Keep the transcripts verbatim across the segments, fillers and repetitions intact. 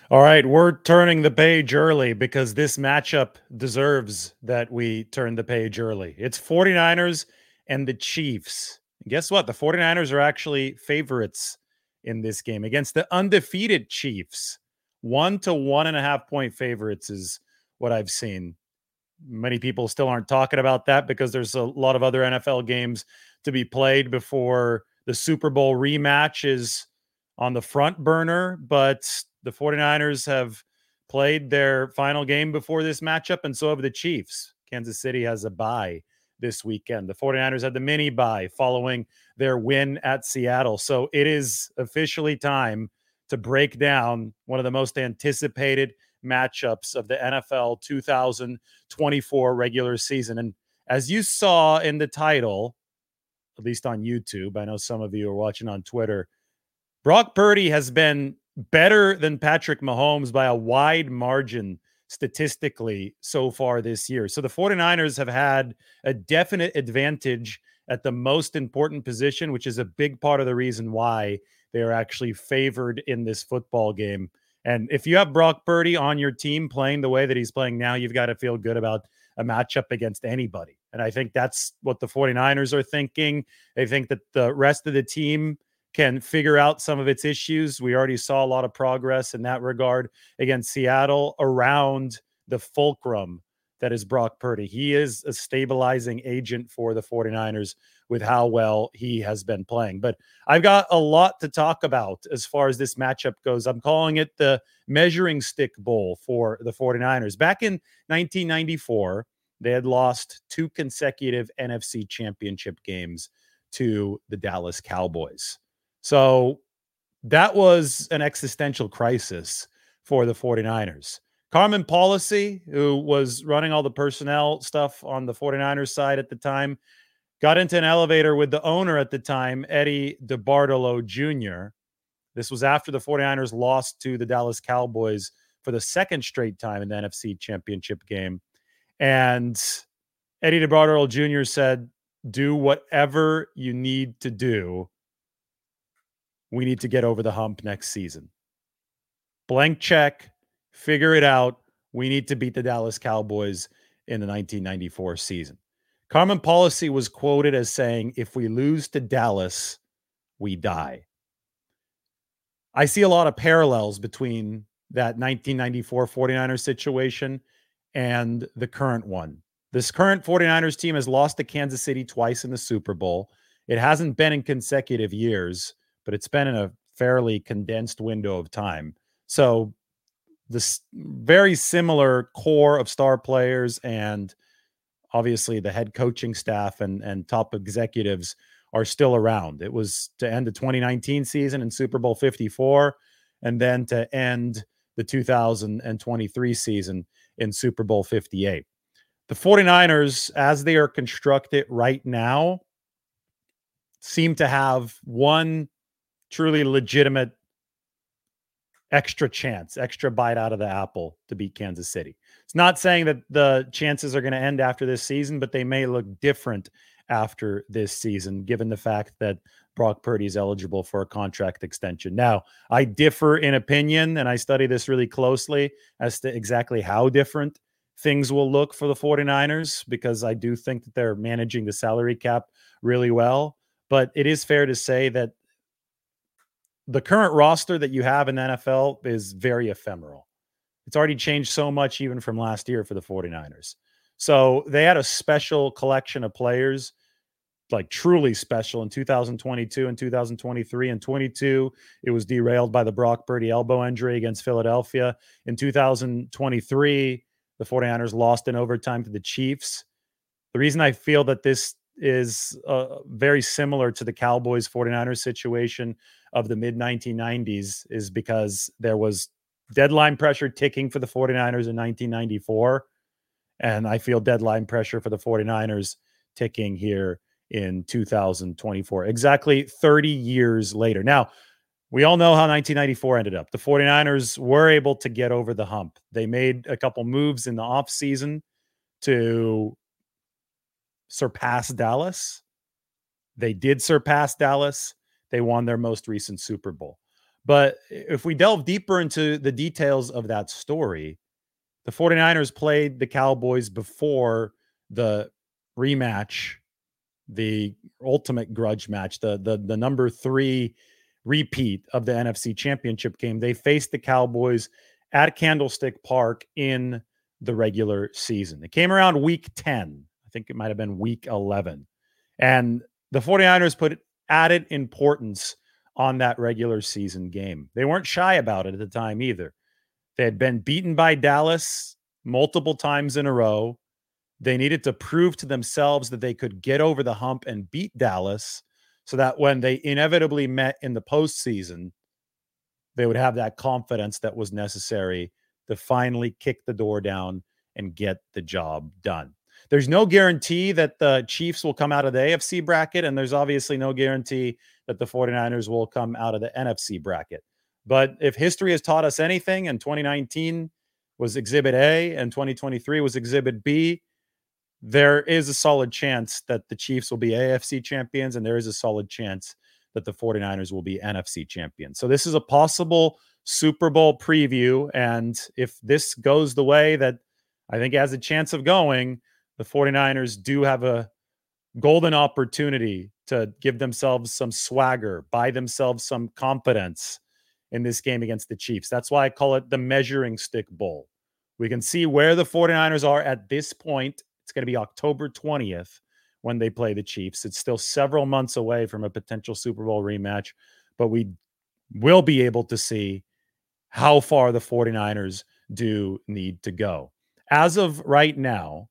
All right, we're turning the page early because this matchup deserves that we turn the page early. It's 49ers and the Chiefs. And guess what? The 49ers are actually favorites in this game against the undefeated Chiefs. One to one and a half point favorites is what I've seen. Many people still aren't talking about that because there's a lot of other N F L games to be played before the Super Bowl rematch is on the front burner. But the 49ers have played their final game before this matchup, and so have the Chiefs. Kansas City has a bye this weekend. The 49ers had the mini bye following their win at Seattle. So it is officially time to break down one of the most anticipated matchups of the N F L two thousand twenty-four regular season. And as you saw in the title, at least on YouTube, I know some of you are watching on Twitter, Brock Purdy has been better than Patrick Mahomes by a wide margin statistically so far this year. So the 49ers have had a definite advantage at the most important position, which is a big part of the reason why they are actually favored in this football game. And if you have Brock Purdy on your team playing the way that he's playing now, you've got to feel good about a matchup against anybody. And I think that's what the 49ers are thinking. They think that the rest of the team can figure out some of its issues. We already saw a lot of progress in that regard against Seattle around the fulcrum that is Brock Purdy. He is a stabilizing agent for the 49ers with how well he has been playing. But I've got a lot to talk about as far as this matchup goes. I'm calling it the measuring stick bowl for the 49ers. Back in nineteen ninety-four, they had lost two consecutive N F C championship games to the Dallas Cowboys. So that was an existential crisis for the 49ers. Carmen Policy, who was running all the personnel stuff on the 49ers side at the time, got into an elevator with the owner at the time, Eddie DeBartolo Junior This was after the 49ers lost to the Dallas Cowboys for the second straight time in the N F C championship game. And Eddie DeBartolo Junior said, do whatever you need to do. We need to get over the hump next season. Blank check, figure it out. We need to beat the Dallas Cowboys in the nineteen ninety-four season. Carmen Policy was quoted as saying, if we lose to Dallas, we die. I see a lot of parallels between that nineteen ninety-four 49ers situation and the current one. This current 49ers team has lost to Kansas City twice in the Super Bowl. It hasn't been in consecutive years, but it's been in a fairly condensed window of time. So this very similar core of star players and obviously the head coaching staff and, and top executives are still around. It was to end the twenty nineteen season in Super Bowl fifty-four and then to end the two thousand twenty-three season in Super Bowl fifty-eight. The 49ers, as they are constructed right now, seem to have one truly legitimate extra chance, extra bite out of the apple to beat Kansas City. It's not saying that the chances are going to end after this season, but they may look different after this season, given the fact that Brock Purdy is eligible for a contract extension. Now, I differ in opinion, and I study this really closely as to exactly how different things will look for the 49ers, because I do think that they're managing the salary cap really well. But it is fair to say that the current roster that you have in the N F L is very ephemeral. It's already changed so much even from last year for the 49ers. So they had a special collection of players, like truly special in two thousand twenty-two and two thousand twenty-three. And twenty-two, it was derailed by the Brock Purdy elbow injury against Philadelphia. In two thousand twenty-three, the 49ers lost in overtime to the Chiefs. The reason I feel that this is uh, very similar to the Cowboys 49ers situation of the mid nineteen nineties is because there was deadline pressure ticking for the 49ers in nineteen ninety-four. And I feel deadline pressure for the 49ers ticking here in two thousand twenty-four, exactly thirty years later. Now, we all know how nineteen ninety-four ended up. The 49ers were able to get over the hump. They made a couple moves in the offseason to surpass Dallas. They did surpass Dallas. They won their most recent Super Bowl. But if we delve deeper into the details of that story, the 49ers played the Cowboys before the rematch, the ultimate grudge match, the the the number three repeat of the N F C Championship game. They faced the Cowboys at Candlestick Park in the regular season. It came around week ten. I think it might have been week eleven. And the 49ers put added importance on that regular season game. They weren't shy about it at the time either. They had been beaten by Dallas multiple times in a row. They needed to prove to themselves that they could get over the hump and beat Dallas so that when they inevitably met in the postseason, they would have that confidence that was necessary to finally kick the door down and get the job done. There's no guarantee that the Chiefs will come out of the A F C bracket, and there's obviously no guarantee that the 49ers will come out of the N F C bracket. But if history has taught us anything, and twenty nineteen was Exhibit A and twenty twenty-three was Exhibit B, there is a solid chance that the Chiefs will be A F C champions, and there is a solid chance that the 49ers will be N F C champions. So this is a possible Super Bowl preview, and if this goes the way that I think it has a chance of going, the 49ers do have a golden opportunity to give themselves some swagger, buy themselves some confidence in this game against the Chiefs. That's why I call it the measuring stick bowl. We can see where the 49ers are at this point. It's going to be October twentieth when they play the Chiefs. It's still several months away from a potential Super Bowl rematch, but we will be able to see how far the 49ers do need to go. As of right now,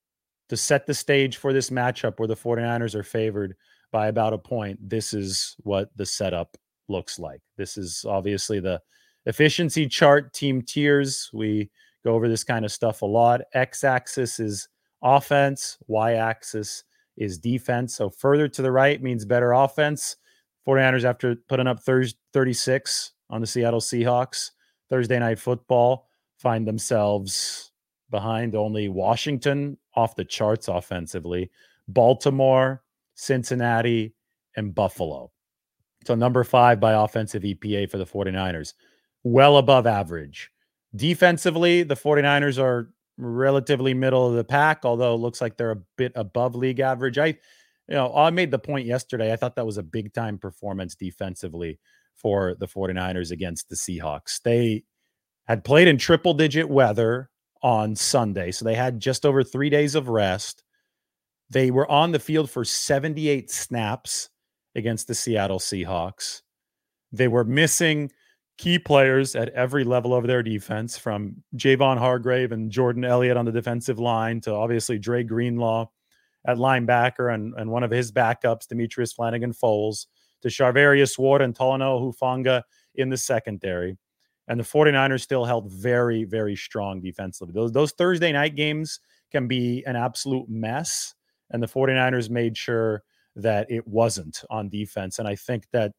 to set the stage for this matchup where the 49ers are favored by about a point, this is what the setup looks like. This is obviously the efficiency chart, team tiers. We go over this kind of stuff a lot. X-axis is offense. Y-axis is defense. So further to the right means better offense. 49ers, after putting up thirty-six on the Seattle Seahawks Thursday Night Football, find themselves behind only Washington, off the charts offensively, Baltimore, Cincinnati, and Buffalo. So number five by offensive E P A for the 49ers. Well above average. Defensively, the 49ers are relatively middle of the pack, although it looks like they're a bit above league average. I, you know, I made the point yesterday. I thought that was a big time performance defensively for the 49ers against the Seahawks. They had played in triple digit weather on Sunday, so they had just over three days of rest. They were on the field for seventy-eight snaps against the Seattle Seahawks. They were missing key players at every level of their defense, from Javon Hargrave and Jordan Elliott on the defensive line to obviously Dre Greenlaw at linebacker and, and one of his backups, Demetrius Flanagan-Foles, to Charvarius Ward and Talanoa Hufanga in the secondary. And the 49ers still held very, very strong defensively. Those, those Thursday night games can be an absolute mess, and the 49ers made sure that it wasn't on defense. And I think that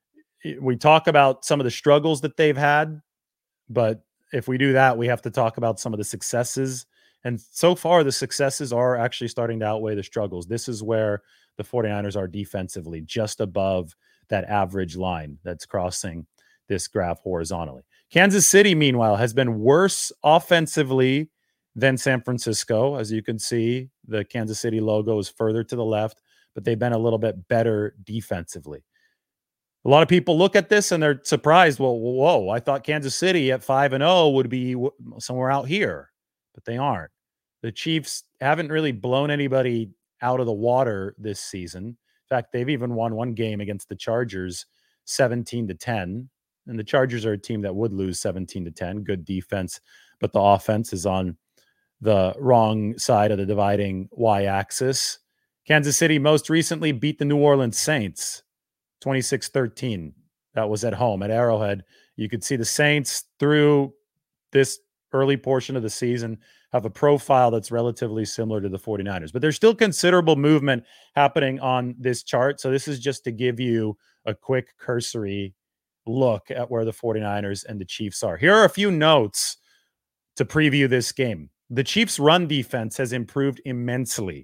we talk about some of the struggles that they've had, but if we do that, we have to talk about some of the successes. And so far, the successes are actually starting to outweigh the struggles. This is where the 49ers are defensively, just above that average line that's crossing this graph horizontally. Kansas City, meanwhile, has been worse offensively than San Francisco. As you can see, the Kansas City logo is further to the left, but they've been a little bit better defensively. A lot of people look at this and they're surprised. Well, whoa, I thought Kansas City at five and oh would be somewhere out here, but they aren't. The Chiefs haven't really blown anybody out of the water this season. In fact, they've even won one game against the Chargers seventeen to ten. And the Chargers are a team that would lose seventeen to ten. Good defense, but the offense is on the wrong side of the dividing y-axis. Kansas City most recently beat the New Orleans Saints twenty-six thirteen. That was at home at Arrowhead. You could see the Saints through this early portion of the season have a profile that's relatively similar to the 49ers. But there's still considerable movement happening on this chart. So this is just to give you a quick cursory look at where the 49ers and the Chiefs are. Here are a few notes to preview this game. The Chiefs' run defense has improved immensely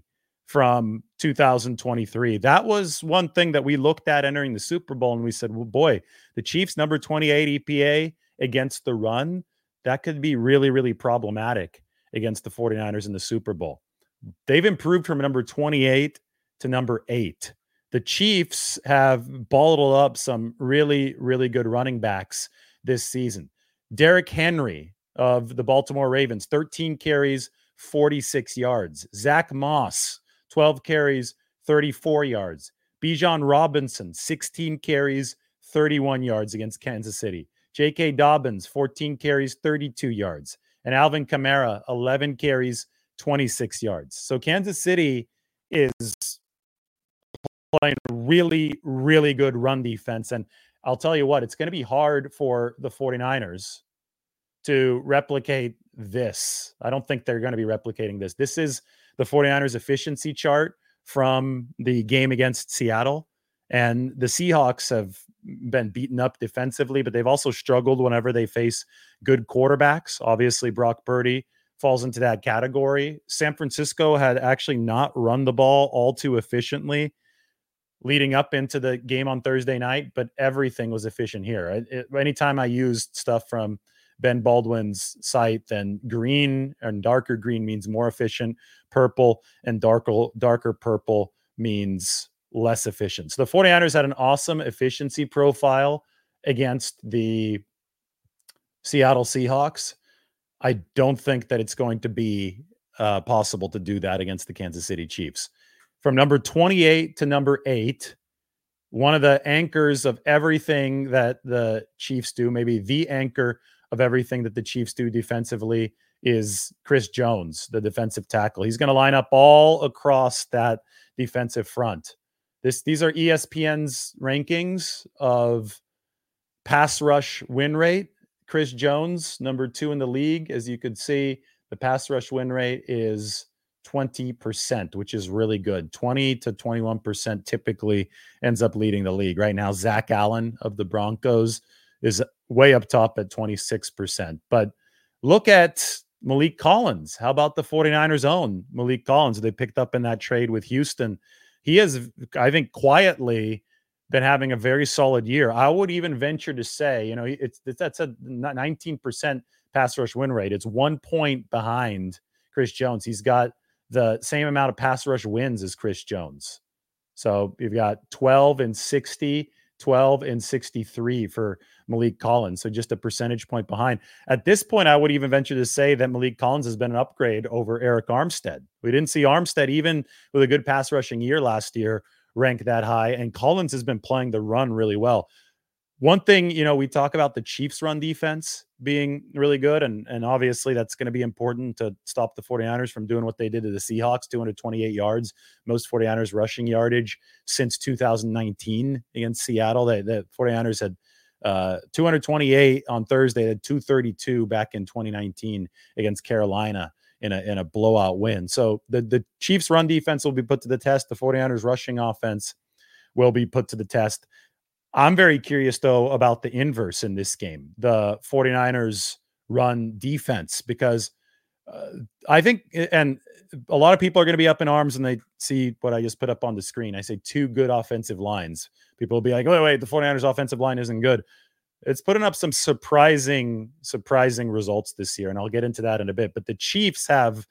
from two thousand twenty-three. That was one thing that we looked at entering the Super Bowl, and we said, well, boy, the Chiefs number twenty-eight E P A against the run, that could be really, really problematic against the 49ers in the Super Bowl. They've improved from number twenty-eight to number eight. The Chiefs have bottled up some really, really good running backs this season. Derrick Henry of the Baltimore Ravens, thirteen carries, forty-six yards. Zach Moss, twelve carries, thirty-four yards. Bijan Robinson, sixteen carries, thirty-one yards against Kansas City. J K. Dobbins, fourteen carries, thirty-two yards. And Alvin Kamara, eleven carries, twenty-six yards. So Kansas City is playing really, really good run defense. And I'll tell you what, it's going to be hard for the 49ers to replicate this. I don't think they're going to be replicating this. This is the 49ers efficiency chart from the game against Seattle. And the Seahawks have been beaten up defensively, but they've also struggled whenever they face good quarterbacks. Obviously, Brock Purdy falls into that category. San Francisco had actually not run the ball all too efficiently leading up into the game on Thursday night, but everything was efficient here. It, it, anytime I used stuff from Ben Baldwin's site, then green and darker green means more efficient. Purple and darker, darker purple means less efficient. So the 49ers had an awesome efficiency profile against the Seattle Seahawks. I don't think that it's going to be uh, possible to do that against the Kansas City Chiefs. From number twenty-eight to number eight, one of the anchors of everything that the Chiefs do, maybe the anchor of everything that the Chiefs do defensively, is Chris Jones, the defensive tackle. He's going to line up all across that defensive front. This, these are E S P N's rankings of pass rush win rate. Chris Jones, number two in the league. As you could see, the pass rush win rate is twenty percent, which is really good. twenty to twenty-one percent typically ends up leading the league. Right now, Zach Allen of the Broncos is way up top at twenty-six percent. But look at Malik Collins. How about the 49ers own Malik Collins? They picked up in that trade with Houston. He has, I think, quietly been having a very solid year. I would even venture to say, you know, it's that's a nineteen percent pass rush win rate. It's one point behind Chris Jones. He's got the same amount of pass rush wins as Chris Jones. So you've got twelve and sixty, twelve and sixty-three for Malik Collins. So just a percentage point behind. At this point, I would even venture to say that Malik Collins has been an upgrade over Eric Armstead. We didn't see Armstead, even with a good pass rushing year last year, rank that high. And Collins has been playing the run really well. One thing, you know, we talk about the Chiefs run defense being really good, and, and obviously that's going to be important to stop the 49ers from doing what they did to the Seahawks, two hundred twenty-eight yards, most 49ers rushing yardage since two thousand nineteen against Seattle. They, the 49ers had uh, two hundred twenty-eight on Thursday, they had two thirty-two back in twenty nineteen against Carolina in a, in a blowout win. So the, the Chiefs run defense will be put to the test. The 49ers rushing offense will be put to the test. I'm very curious, though, about the inverse in this game, the 49ers run defense, because uh, I think, and a lot of people are going to be up in arms when they see what I just put up on the screen. I say two good offensive lines. People will be like, wait, wait, the 49ers offensive line isn't good. It's putting up some surprising, surprising results this year, and I'll get into that in a bit. But the Chiefs have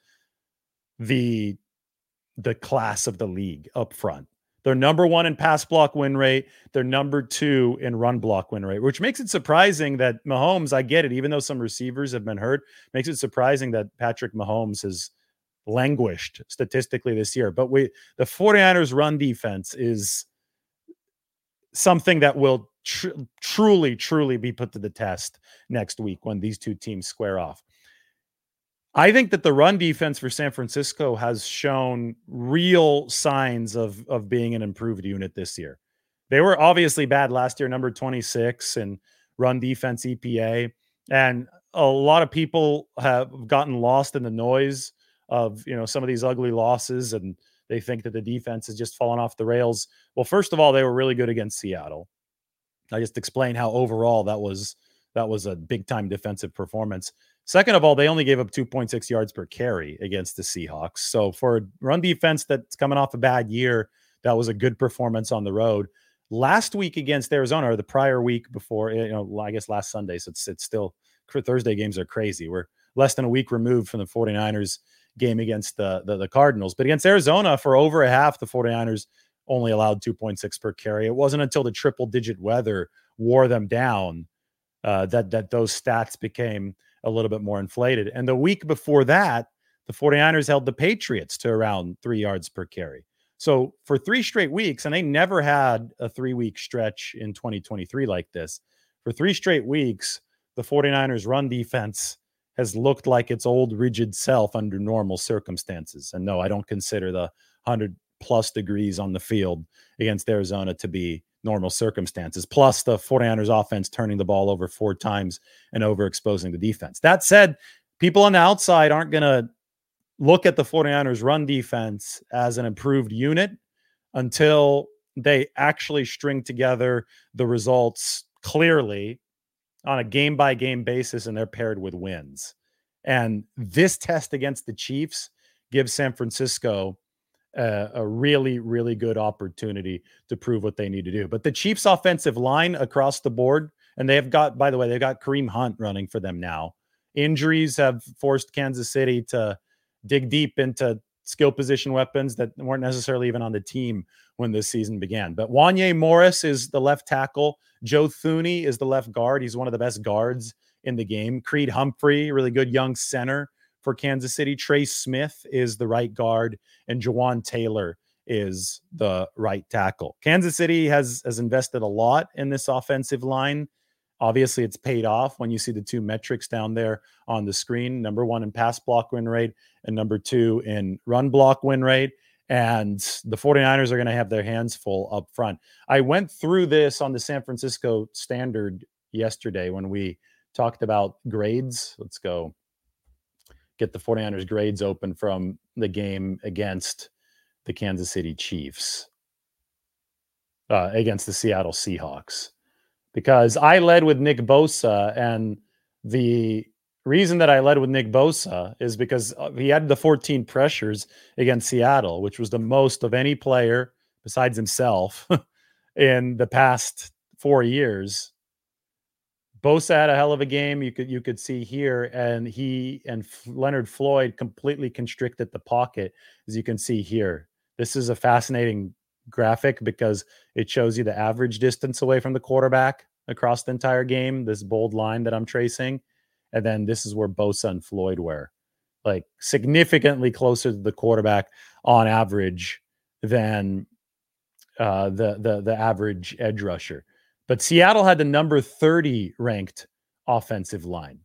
the, the class of the league up front. They're number one in pass block win rate. They're number two in run block win rate, which makes it surprising that Mahomes, I get it, even though some receivers have been hurt, makes it surprising that Patrick Mahomes has languished statistically this year. But we, the 49ers run defense is something that will tr- truly, truly be put to the test next week when these two teams square off. I think that the run defense for San Francisco has shown real signs of, of being an improved unit this year. They were obviously bad last year, number twenty-six in run defense E P A. And a lot of people have gotten lost in the noise of, you know, some of these ugly losses, and they think that the defense has just fallen off the rails. Well, first of all, they were really good against Seattle. I just explained how overall that was that was a big time defensive performance. Second of all, they only gave up two point six yards per carry against the Seahawks. So for a run defense that's coming off a bad year, that was a good performance on the road. Last week against Arizona, or the prior week before, you know, I guess last Sunday. So it's, it's still, Thursday games are crazy. We're less than a week removed from the 49ers game against the, the, the Cardinals. But against Arizona, for over a half, the 49ers only allowed two point six per carry. It wasn't until the triple digit weather wore them down uh, that, that those stats became a little bit more inflated. And the week before that, the 49ers held the Patriots to around three yards per carry. So for three straight weeks, and they never had a three-week stretch in twenty twenty-three like this, for three straight weeks, the 49ers run defense has looked like its old rigid self under normal circumstances. And no, I don't consider the one hundred plus degrees on the field against Arizona to be normal circumstances, plus the 49ers offense turning the ball over four times and overexposing the defense. That said, people on the outside aren't going to look at the 49ers run defense as an improved unit until they actually string together the results clearly on a game by game basis, and they're paired with wins. And this test against the Chiefs gives San Francisco uh, a really, really good opportunity to prove what they need to do. But the Chiefs offensive line across the board, and they've got, by the way, they've got Kareem Hunt running for them now. Injuries have forced Kansas City to dig deep into skill position weapons that weren't necessarily even on the team when this season began. But Wanya Morris is the left tackle. Joe Thuney is the left guard. He's one of the best guards in the game. Creed Humphrey, really good young center for Kansas City. Trey Smith is the right guard, and Jawan Taylor is the right tackle. Kansas City has, has invested a lot in this offensive line. Obviously, it's paid off when you see the two metrics down there on the screen. Number one in pass block win rate and number two in run block win rate. And the 49ers are going to have their hands full up front. I went through this on the San Francisco Standard yesterday when we talked about grades. Let's go get the 49ers grades open from the game against the Kansas City Chiefs, uh, against the Seattle Seahawks. Because I led with Nick Bosa, and the reason that I led with Nick Bosa is because he had the fourteen pressures against Seattle, which was the most of any player besides himself in the past four years. Bosa had a hell of a game. You could you could see here, and he and Leonard Floyd completely constricted the pocket, as you can see here. This is a fascinating graphic because it shows you the average distance away from the quarterback across the entire game, this bold line that I'm tracing. And then this is where Bosa and Floyd were, like significantly closer to the quarterback on average than uh, the, the, the average edge rusher. But Seattle had the number thirty ranked offensive line.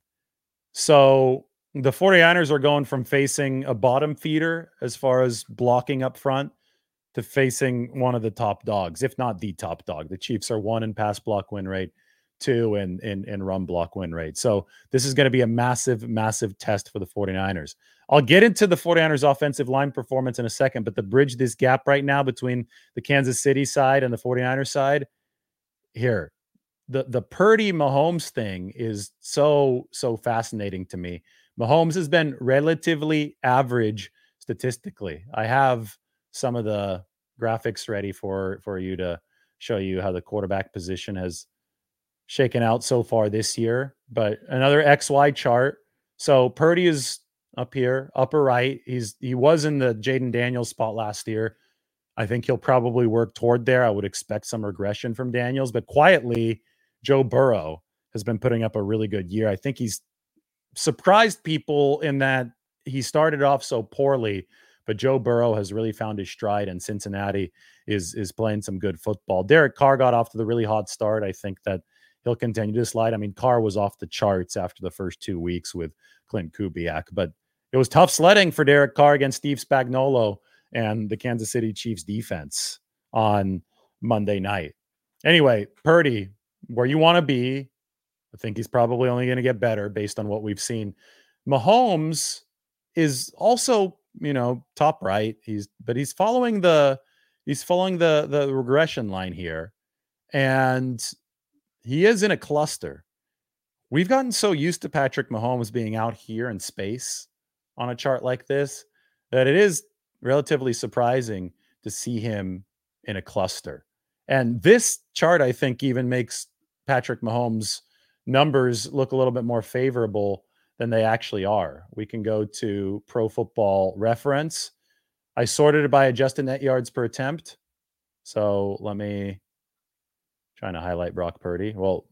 So the 49ers are going from facing a bottom feeder as far as blocking up front to facing one of the top dogs, if not the top dog. The Chiefs are one in pass block win rate, two in, in, in run block win rate. So this is going to be a massive, massive test for the 49ers. I'll get into the 49ers offensive line performance in a second, but to bridge this gap right now between the Kansas City side and the 49ers side, here, the, the Purdy Mahomes thing is so, so fascinating to me. Mahomes has been relatively average statistically. I have some of the graphics ready for, for you to show you how the quarterback position has shaken out so far this year. But another X Y chart. So Purdy is up here, upper right. He's he was in the Jaden Daniels spot last year. I think he'll probably work toward there. I would expect some regression from Daniels, but quietly, Joe Burrow has been putting up a really good year. I think he's surprised people in that he started off so poorly, but Joe Burrow has really found his stride, and Cincinnati is is playing some good football. Derek Carr got off to the really hot start. I think that he'll continue to slide. I mean, Carr was off the charts after the first two weeks with Clint Kubiak, but it was tough sledding for Derek Carr against Steve Spagnuolo and the Kansas City Chiefs defense on Monday night. Anyway, Purdy, where you want to be. I think he's probably only going to get better based on what we've seen. Mahomes is also, you know, top right. He's, but he's following the, he's following the, the regression line here. And he is in a cluster we've gotten so used to Patrick Mahomes being out here in space on a chart like this that it is relatively surprising to see him in a cluster. And this chart, I think, even makes Patrick Mahomes' numbers look a little bit more favorable than they actually are. We can go to Pro Football Reference. I sorted it by adjusted net yards per attempt. So let me trying to highlight Brock Purdy. Well,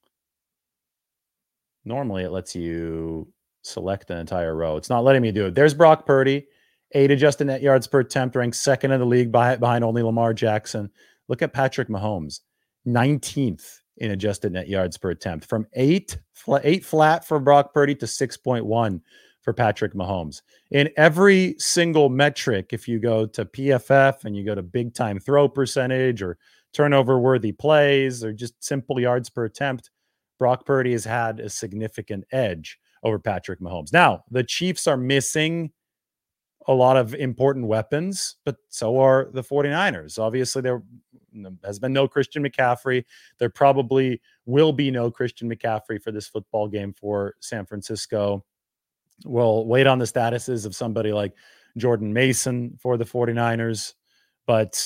normally it lets you select an entire row. It's not letting me do it. There's Brock Purdy, eight adjusted net yards per attempt, ranked second in the league behind, behind only Lamar Jackson. Look at Patrick Mahomes, nineteenth in adjusted net yards per attempt, from eight, eight flat for Brock Purdy to six point one for Patrick Mahomes. In every single metric, if you go to P F F and you go to big time throw percentage or turnover worthy plays or just simple yards per attempt, Brock Purdy has had a significant edge over Patrick Mahomes. Now, the Chiefs are missing a lot of important weapons, but so are the 49ers. Obviously, there has been no Christian McCaffrey. There probably will be no Christian McCaffrey for this football game for San Francisco. We'll wait on the statuses of somebody like Jordan Mason for the 49ers. But,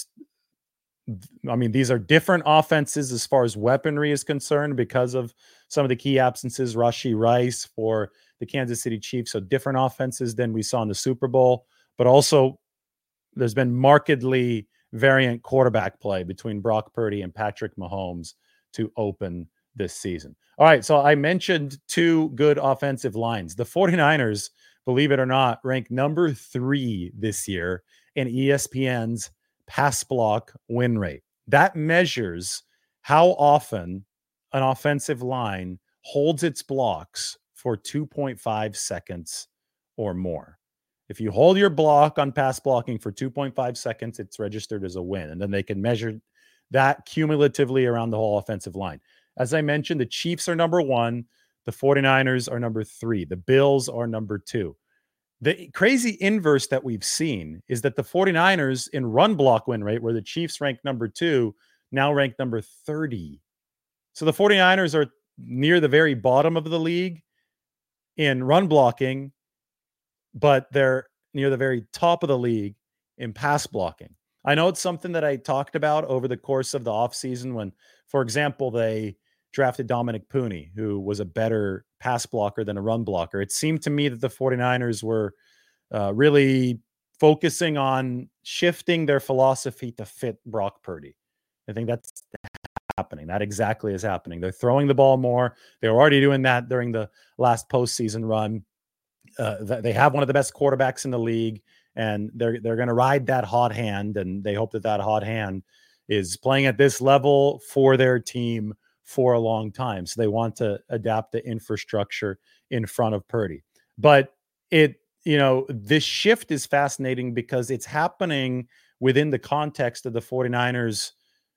I mean, these are different offenses as far as weaponry is concerned because of some of the key absences. Rashee Rice for the Kansas City Chiefs, so different offenses than we saw in the Super Bowl. But also, there's been markedly variant quarterback play between Brock Purdy and Patrick Mahomes to open this season. All right, so I mentioned two good offensive lines. The 49ers, believe it or not, rank number three this year in E S P N's pass block win rate. That measures how often an offensive line holds its blocks for two point five seconds or more. If you hold your block on pass blocking for two point five seconds, it's registered as a win. And then they can measure that cumulatively around the whole offensive line. As I mentioned, the Chiefs are number one. The 49ers are number three. The Bills are number two. The crazy inverse that we've seen is that the 49ers in run block win rate, where the Chiefs rank number two, now rank number thirty. So the 49ers are near the very bottom of the league in run blocking, but they're near the very top of the league in pass blocking. I know it's something that I talked about over the course of the offseason when, for example, they drafted Dominic Pooney, who was a better pass blocker than a run blocker. It seemed to me that the 49ers were uh, really focusing on shifting their philosophy to fit Brock Purdy. I think that's happening. That exactly is happening. They're throwing the ball more. They were already doing that during the last postseason run. Uh, they have one of the best quarterbacks in the league, and they're they're going to ride that hot hand, and they hope that that hot hand is playing at this level for their team for a long time. So they want to adapt the infrastructure in front of Purdy. But it, you know, this shift is fascinating because it's happening within the context of the 49ers'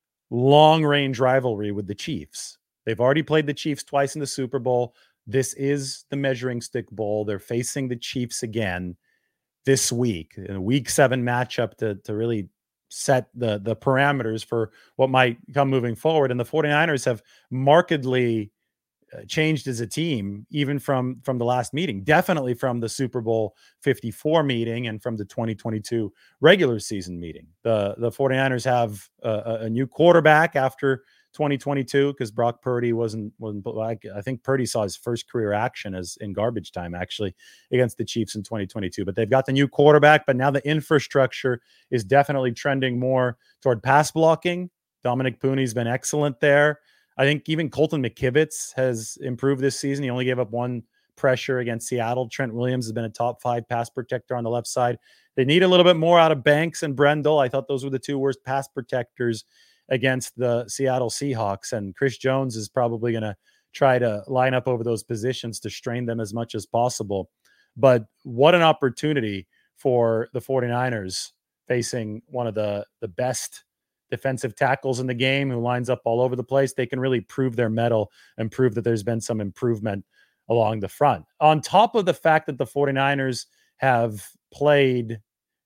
long-range rivalry with the Chiefs. They've already played the Chiefs twice in the Super Bowl. This is the Measuring Stick Bowl. They're facing the Chiefs again this week, in a week seven matchup to, to really set the, the parameters for what might come moving forward. And the 49ers have markedly uh, changed as a team, even from, from the last meeting, definitely from the Super Bowl fifty-four meeting and from the twenty twenty-two regular season meeting. The, the 49ers have a, a new quarterback after twenty twenty-two because Brock Purdy wasn't, wasn't like, I think Purdy saw his first career action as in garbage time actually against the Chiefs in twenty twenty-two, but they've got the new quarterback, but now the infrastructure is definitely trending more toward pass blocking. Dominic Pooney's been excellent there. I think even Colton McKivitz has improved this season. He only gave up one pressure against Seattle. Trent Williams has been a top five pass protector on the left side. They need a little bit more out of Banks and Brendel. I thought those were the two worst pass protectors against the Seattle Seahawks, and Chris Jones is probably going to try to line up over those positions to strain them as much as possible. But what an opportunity for the 49ers facing one of the, the best defensive tackles in the game who lines up all over the place. They can really prove their mettle and prove that there's been some improvement along the front. On top of the fact that the 49ers have played,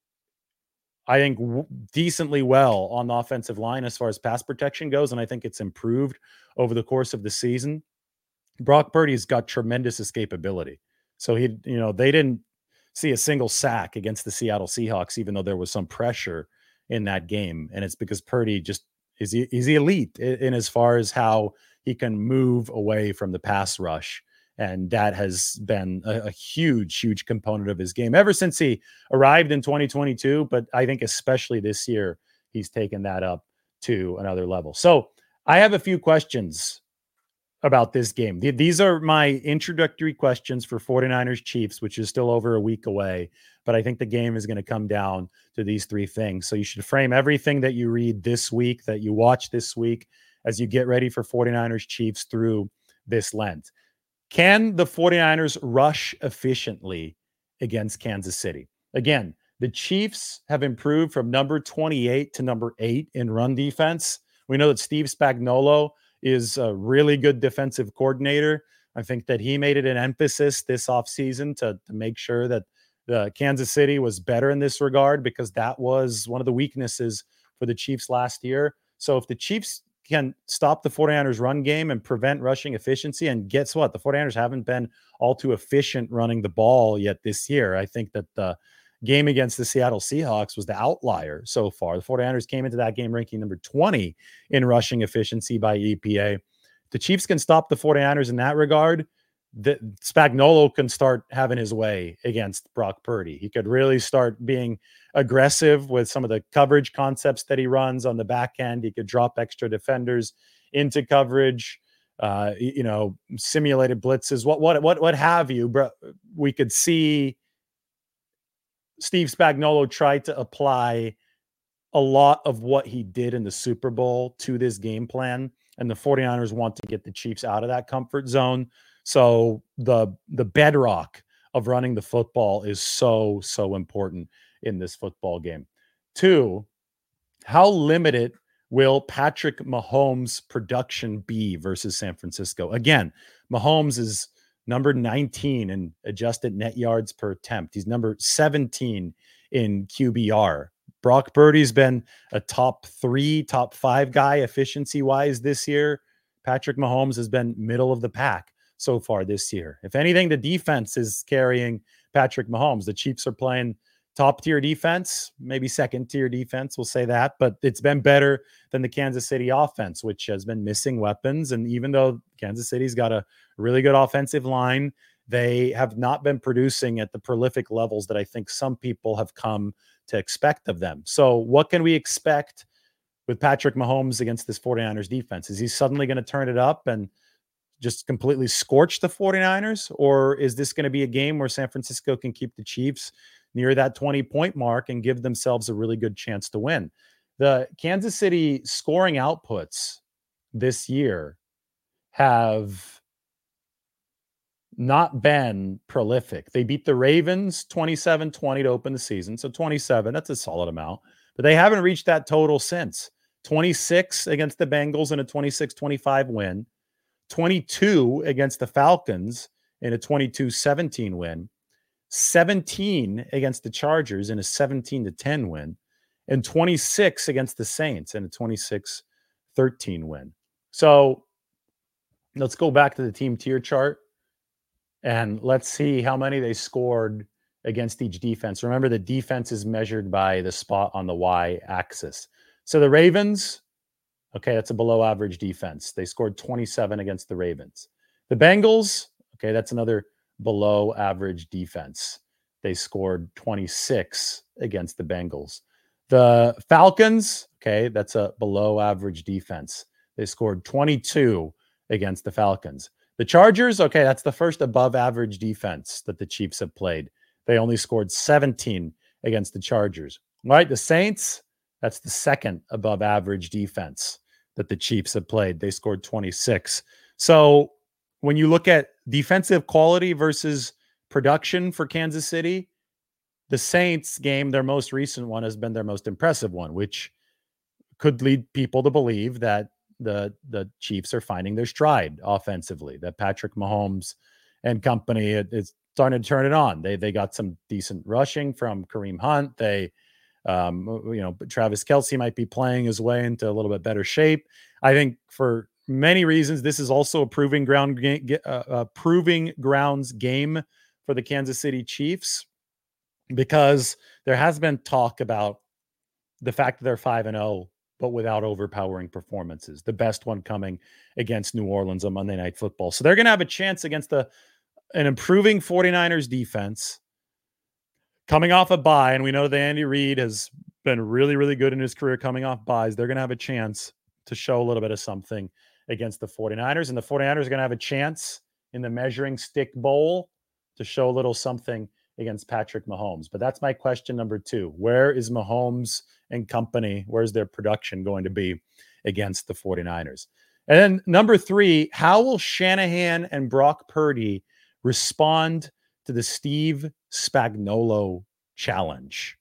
I think, w- decently well on the offensive line as far as pass protection goes, and I think it's improved over the course of the season. Brock Purdy's got tremendous escapability. So he, you know, they didn't see a single sack against the Seattle Seahawks, even though there was some pressure in that game. And it's because Purdy just is he's elite in, in as far as how he can move away from the pass rush. And that has been a, a huge, huge component of his game ever since he arrived in twenty twenty-two. But I think especially this year, he's taken that up to another level. So I have a few questions about this game. These are my introductory questions for 49ers Chiefs, which is still over a week away. But I think the game is going to come down to these three things. So you should frame everything that you read this week, that you watch this week, as you get ready for 49ers Chiefs through this lens. Can the 49ers rush efficiently against Kansas City? Again, the Chiefs have improved from number twenty-eight to number eight in run defense. We know that Steve Spagnuolo is a really good defensive coordinator. I think that he made it an emphasis this offseason to, to make sure that the Kansas City was better in this regard, because that was one of the weaknesses for the Chiefs last year. So if the Chiefs can stop the 49ers run game and prevent rushing efficiency, and guess what? The 49ers haven't been all too efficient running the ball yet this year. I think that the game against the Seattle Seahawks was the outlier so far. The 49ers came into that game ranking number twenty in rushing efficiency by E P A. The Chiefs can stop the 49ers in that regard. The Spagnuolo can start having his way against Brock Purdy. He could really start being aggressive with some of the coverage concepts that he runs on the back end. He could drop extra defenders into coverage, uh, you know, simulated blitzes, what, what, what, what have you. Bro, we could see Steve Spagnuolo tried to apply a lot of what he did in the Super Bowl to this game plan, and the 49ers want to get the Chiefs out of that comfort zone. So the the bedrock of running the football is so, so important in this football game. Two, how limited will Patrick Mahomes' production be versus San Francisco? Again, Mahomes is number nineteen in adjusted net yards per attempt. He's number seventeen in Q B R. Brock Purdy's been a top three, top five guy efficiency-wise this year. Patrick Mahomes has been middle of the pack so far this year. If anything, the defense is carrying Patrick Mahomes. The Chiefs are playing top-tier defense, maybe second-tier defense, we'll say that, but it's been better than the Kansas City offense, which has been missing weapons. And even though Kansas City's got a really good offensive line, they have not been producing at the prolific levels that I think some people have come to expect of them. So what can we expect with Patrick Mahomes against this 49ers defense? Is he suddenly going to turn it up and just completely scorch the 49ers? Or is this going to be a game where San Francisco can keep the Chiefs near that twenty-point mark and give themselves a really good chance to win? The Kansas City scoring outputs this year have not been prolific. They beat the Ravens twenty-seven twenty to open the season. So twenty-seven, that's a solid amount. But they haven't reached that total since. twenty-six against the Bengals in a twenty-six twenty-five win. twenty-two against the Falcons in a twenty-two seventeen win. seventeen against the Chargers in a seventeen to ten win. And twenty-six against the Saints in a twenty-six thirteen win. So let's go back to the team tier chart and let's see how many they scored against each defense. Remember, the defense is measured by the spot on the y-axis. So the Ravens, okay, that's a below average defense. They scored twenty-seven against the Ravens. The Bengals, okay, that's another below average defense. They scored twenty-six against the Bengals. The Falcons, okay, that's a below average defense. They scored twenty-two against the Falcons. The Chargers, okay, that's the first above average defense that the Chiefs have played. They only scored seventeen against the Chargers. All right, the Saints, that's the second above average defense that the Chiefs have played. They scored twenty-six. So when you look at defensive quality versus production for Kansas City, the Saints game, their most recent one, has been their most impressive one, which could lead people to believe that the the Chiefs are finding their stride offensively, that Patrick Mahomes and company it, it's starting to turn it on. They they got some decent rushing from Kareem Hunt. They, um, you know, Travis Kelce might be playing his way into a little bit better shape. I think for many reasons, this is also a proving ground ga- uh, uh, proving grounds game for the Kansas City Chiefs, because there has been talk about the fact that they're five and oh, but without overpowering performances. The best one coming against New Orleans on Monday Night Football. So they're going to have a chance against the an improving 49ers defense coming off a bye. And we know that Andy Reid has been really, really good in his career coming off buys. They're going to have a chance to show a little bit of something against the 49ers. And the 49ers are going to have a chance in the Measuring Stick Bowl to show a little something against Patrick Mahomes. But that's my question number two. Where is Mahomes and company? Where's their production going to be against the 49ers? And then number three, how will Shanahan and Brock Purdy respond to the Steve Spagnuolo challenge?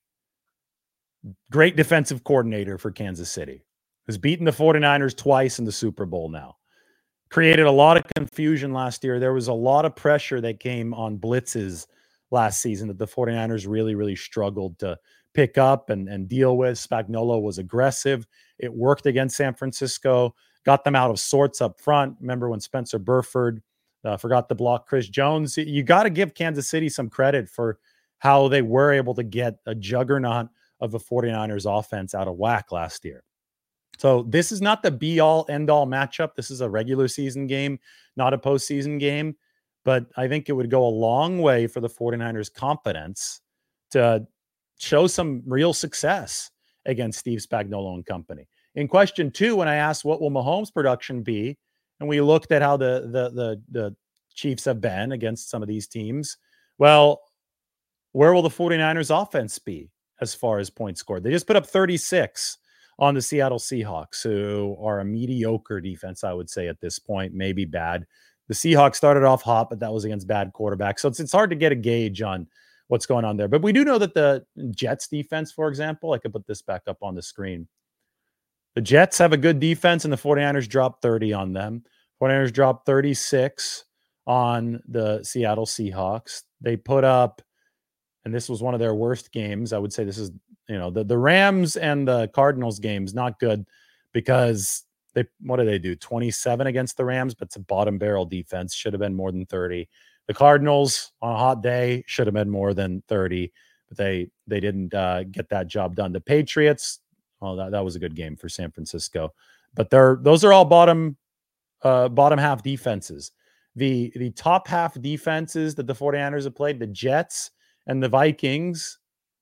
Great defensive coordinator for Kansas City, has beaten the 49ers twice in the Super Bowl now. Created a lot of confusion last year. There was a lot of pressure that came on blitzes last season that the 49ers really, really struggled to pick up and, and deal with. Spagnuolo was aggressive. It worked against San Francisco, got them out of sorts up front. Remember when Spencer Burford uh, forgot to block Chris Jones? You got to give Kansas City some credit for how they were able to get a juggernaut of the 49ers offense out of whack last year. So this is not the be-all, end-all matchup. This is a regular season game, not a postseason game. But I think it would go a long way for the 49ers' confidence to show some real success against Steve Spagnuolo and company. In question two, when I asked what will Mahomes' production be, and we looked at how the, the, the, the Chiefs have been against some of these teams, well, where will the 49ers' offense be as far as points scored? They just put up thirty-six on the Seattle Seahawks, who are a mediocre defense, I would say, at this point, maybe bad. The Seahawks started off hot, but that was against bad quarterbacks. So it's, it's hard to get a gauge on what's going on there. But we do know that the Jets defense, for example, I could put this back up on the screen. The Jets have a good defense, and the 49ers dropped thirty on them. 49ers dropped thirty-six on the Seattle Seahawks. They put up, and this was one of their worst games. I would say this is, you know, the, the Rams and the Cardinals games, not good because they, what did they do? twenty-seven against the Rams, but it's a bottom barrel defense. Should have been more than thirty. The Cardinals on a hot day should have been more than thirty, but they, they didn't uh, get that job done. The Patriots, well, that, that was a good game for San Francisco, but they're, those are all bottom, uh, bottom half defenses. The, the top half defenses that the 49ers have played, the Jets and the Vikings,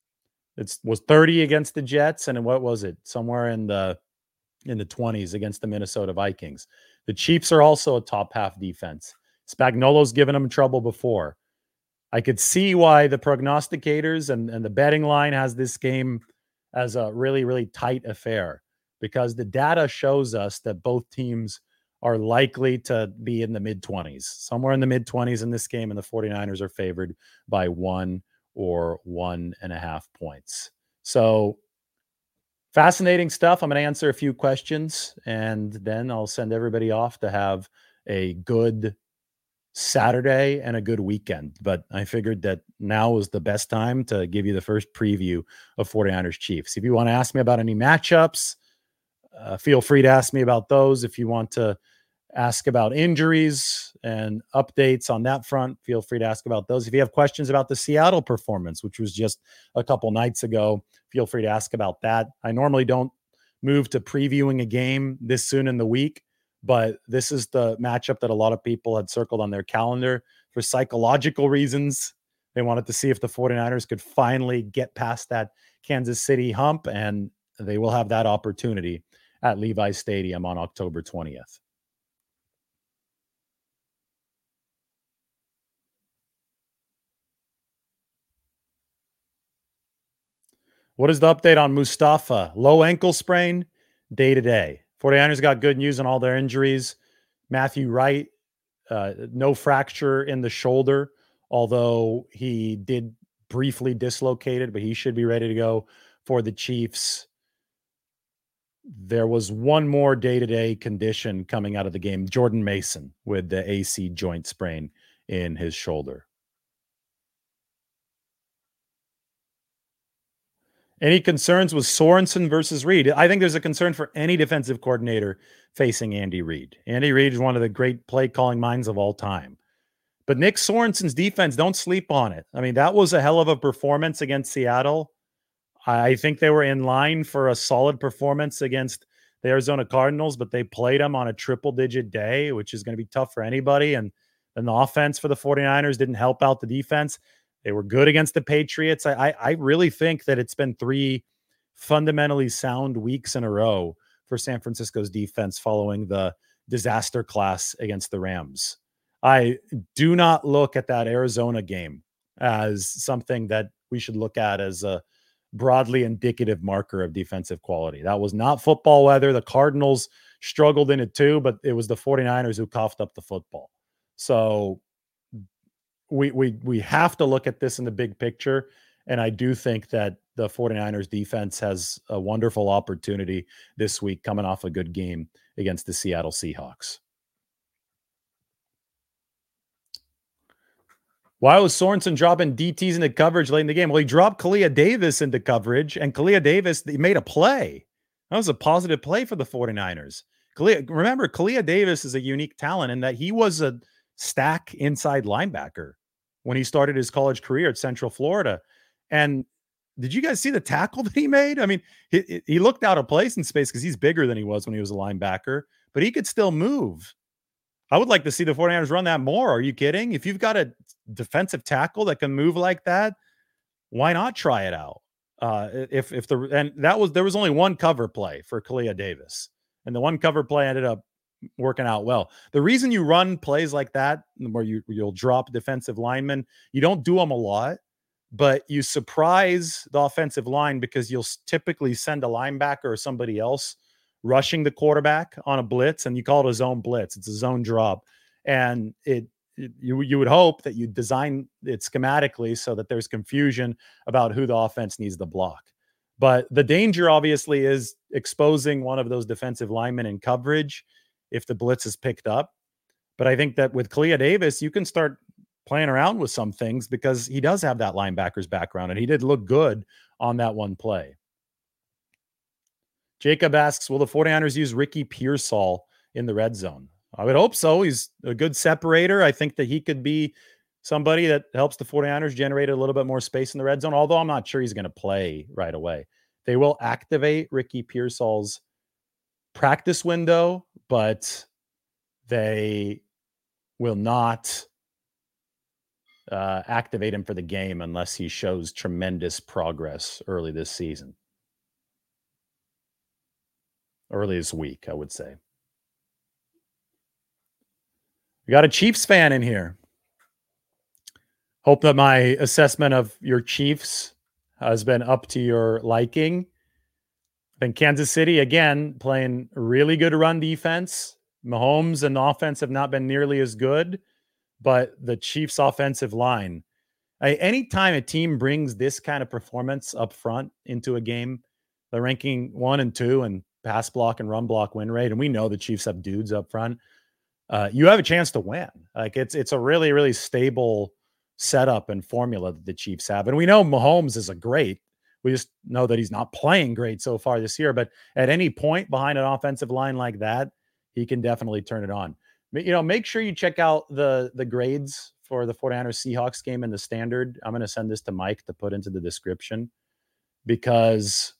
it was thirty against the Jets, and what was it? Somewhere in the in the twenties against the Minnesota Vikings. The Chiefs are also a top half defense. Spagnuolo's given them trouble before. I could see why the prognosticators and, and the betting line has this game as a really, really tight affair, because the data shows us that both teams are likely to be in the mid-twenties, somewhere in the mid-twenties in this game, and the 49ers are favored by one or one and a half points. So fascinating stuff. I'm going to answer a few questions, and then I'll send everybody off to have a good Saturday and a good weekend. But I figured that now was the best time to give you the first preview of 49ers Chiefs. If you want to ask me about any matchups, uh, feel free to ask me about those. If you want to ask about injuries and updates on that front, feel free to ask about those. If you have questions about the Seattle performance, which was just a couple nights ago, feel free to ask about that. I normally don't move to previewing a game this soon in the week, but this is the matchup that a lot of people had circled on their calendar for psychological reasons. They wanted to see if the 49ers could finally get past that Kansas City hump, and they will have that opportunity at Levi's Stadium on October twentieth. What is the update on Mustafa? Low ankle sprain, day to day. 49ers got good news on all their injuries. Matthew Wright, uh, no fracture in the shoulder, although he did briefly dislocated, but he should be ready to go for the Chiefs. There was one more day-to-day condition coming out of the game. Jordan Mason with the A C joint sprain in his shoulder. Any concerns with Sorensen versus Reed? I think there's a concern for any defensive coordinator facing Andy Reid. Andy Reid is one of the great play calling minds of all time. But Nick Sorensen's defense, don't sleep on it. I mean, that was a hell of a performance against Seattle. I think they were in line for a solid performance against the Arizona Cardinals, but they played them on a triple-digit day, which is going to be tough for anybody. And then the offense for the 49ers didn't help out the defense. They were good against the Patriots. I, I, I really think that it's been three fundamentally sound weeks in a row for San Francisco's defense following the disaster class against the Rams. I do not look at that Arizona game as something that we should look at as a broadly indicative marker of defensive quality. That was not football weather. The Cardinals struggled in it too, but it was the 49ers who coughed up the football. So we we we have to look at this in the big picture. And I do think that the 49ers defense has a wonderful opportunity this week coming off a good game against the Seattle Seahawks. Why was Sorensen dropping D Ts into coverage late in the game? Well, he dropped Kalia Davis into coverage, and Kalia Davis, he made a play. That was a positive play for the 49ers. Kalia, remember, Kalia Davis is a unique talent in that he was a stack inside linebacker when he started his college career at Central Florida. And did you guys see the tackle that he made? I mean, he, he looked out of place in space because he's bigger than he was when he was a linebacker, but he could still move. I would like to see the 49ers run that more. Are you kidding? If you've got a defensive tackle that can move like that, why not try it out? Uh, if if the and that was there was only one cover play for Kalia Davis, and the one cover play ended up working out well. The reason you run plays like that, where you you'll drop defensive linemen, you don't do them a lot, but you surprise the offensive line because you'll typically send a linebacker or somebody else rushing the quarterback on a blitz, and you call it a zone blitz. It's a zone drop. And it, it you, you would hope that you design it schematically so that there's confusion about who the offense needs to block. But the danger obviously is exposing one of those defensive linemen in coverage if the blitz is picked up. But I think that with Kalia Davis, you can start playing around with some things because he does have that linebacker's background, and he did look good on that one play. Jacob asks, will the 49ers use Ricky Pearsall in the red zone? I would hope so. He's a good separator. I think that he could be somebody that helps the 49ers generate a little bit more space in the red zone, although I'm not sure he's going to play right away. They will activate Ricky Pearsall's practice window, but they will not uh, activate him for the game unless he shows tremendous progress early this season. Early this week, I would say. We got a Chiefs fan in here. Hope that my assessment of your Chiefs has been up to your liking. I think Kansas City, again, playing really good run defense. Mahomes and the offense have not been nearly as good, but the Chiefs' offensive line, I, anytime a team brings this kind of performance up front into a game, they're ranking one and two and pass block and run block win rate, and we know the Chiefs have dudes up front. Uh, you have a chance to win. Like it's it's a really really stable setup and formula that the Chiefs have, and we know Mahomes is a great. We just know that he's not playing great so far this year. But at any point behind an offensive line like that, he can definitely turn it on. You know, make sure you check out the the grades for the 49ers Seahawks game in the Standard. I'm going to send this to Mike to put into the description because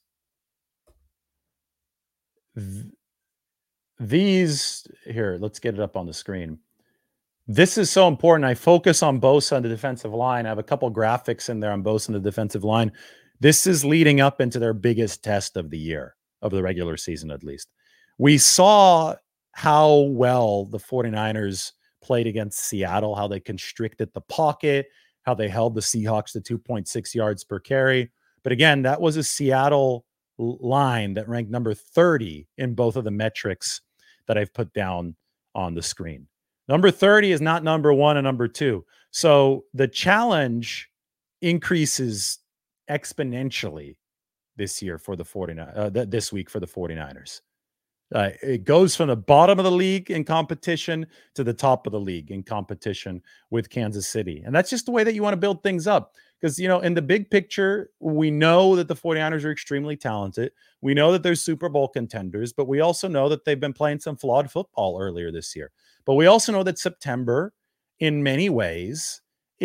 th- these here, let's get it up on the screen. This is so important. I focus on Bosa on the defensive line. I have a couple graphics in there on Bosa on the defensive line. This is leading up into their biggest test of the year, of the regular season at least. We saw how well the 49ers played against Seattle, how they constricted the pocket, how they held the Seahawks to two point six yards per carry. But again, that was a Seattle line that ranked number thirty in both of the metrics that I've put down on the screen. Number thirty is not number one and number two. So the challenge increases exponentially this year for the 49ers, uh, th- this week for the 49ers. Uh, it goes from the bottom of the league in competition to the top of the league in competition with Kansas City. And that's just the way that you want to build things up. Because, you know, in the big picture, we know that the 49ers are extremely talented. We know that they're Super Bowl contenders, but we also know that they've been playing some flawed football earlier this year. But we also know that September, in many ways,